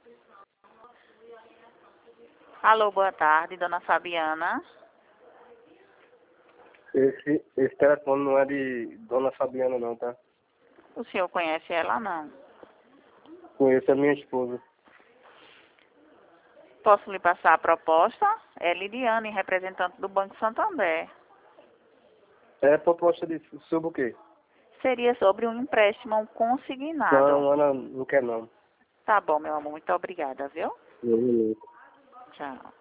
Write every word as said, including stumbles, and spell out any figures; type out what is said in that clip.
Alô, boa tarde, dona Fabiana. Esse, esse telefone não é de Dona Fabiana não, tá? O senhor conhece ela, não? Conheço a minha esposa. Posso lhe passar a proposta? É Lidiane, representante do Banco Santander. É proposta de sobre o quê? Seria sobre um empréstimo consignado. Não, ela não quer não. Tá bom, meu amor, muito obrigada, viu? Não, não. Tchau.